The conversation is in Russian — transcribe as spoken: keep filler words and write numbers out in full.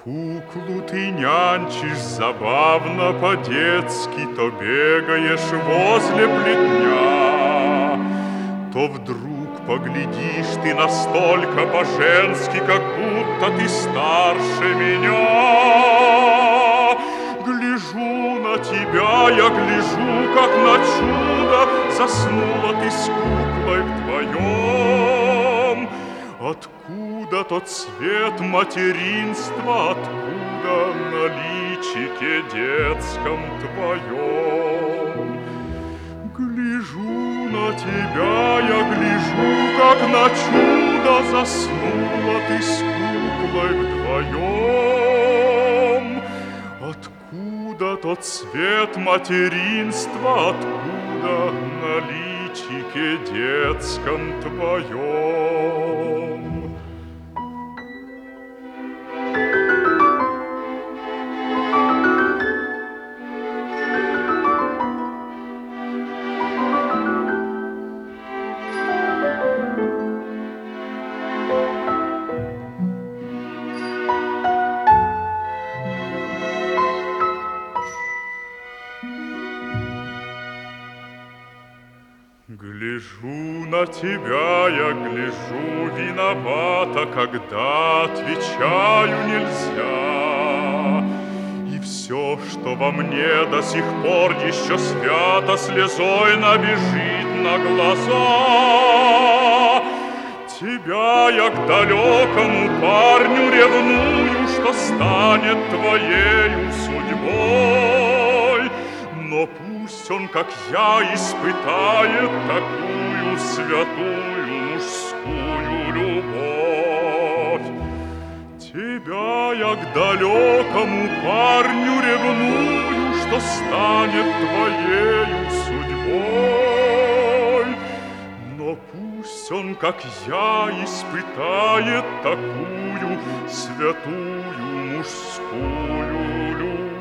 Куклу ты нянчишь забавно по-детски, То бегаешь возле плетня, То вдруг поглядишь ты настолько по-женски, Как будто ты старше меня. Гляжу на тебя, я гляжу, как на чудо, Заснула ты с куклой вдвоем. Откуда тот цвет материнства, Откуда на личике детском твоем? Гляжу на тебя, я гляжу, как на чудо, Заснула ты с куклой вдвоем. Откуда тот цвет материнства, Откуда на личике детском твоем? Гляжу на тебя, я гляжу виновата, Когда отвечаю нельзя. И все, что во мне до сих пор еще свято, Слезой набежит на глаза. Тебя я к далекому парню ревную, Что станет твоею судьбой. Но пусть он, как я, испытает Такую святую мужскую любовь. Тебя я к далекому парню ревную, Что станет твоею судьбой. Но пусть он, как я, испытает Такую святую мужскую любовь.